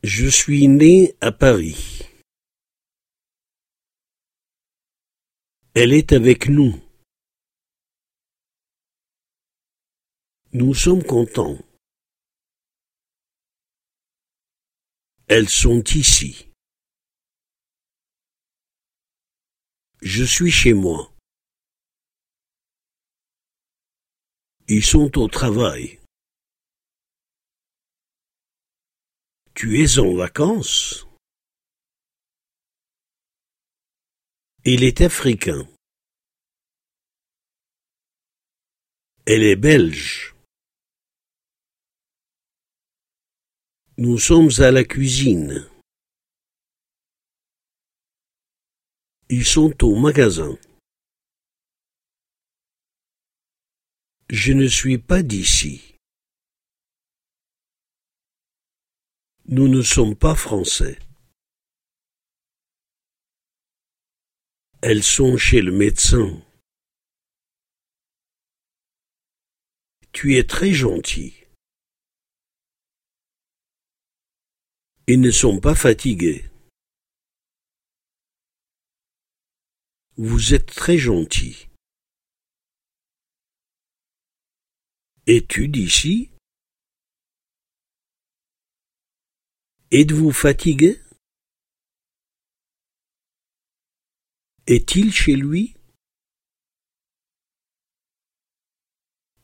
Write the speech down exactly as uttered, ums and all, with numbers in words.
Je suis né à Paris. Elle est avec nous. Nous sommes contents. Elles sont ici. Je suis chez moi. Ils sont au travail. Tu es en vacances? Il est africain. Elle est belge. Nous sommes à la cuisine. Ils sont au magasin. Je ne suis pas d'ici. Nous ne sommes pas français. Elles sont chez le médecin. Tu es très gentil. Ils ne sont pas fatigués. Vous êtes très gentil. Es-tu d'ici? Êtes-vous fatigué? Est-il chez lui?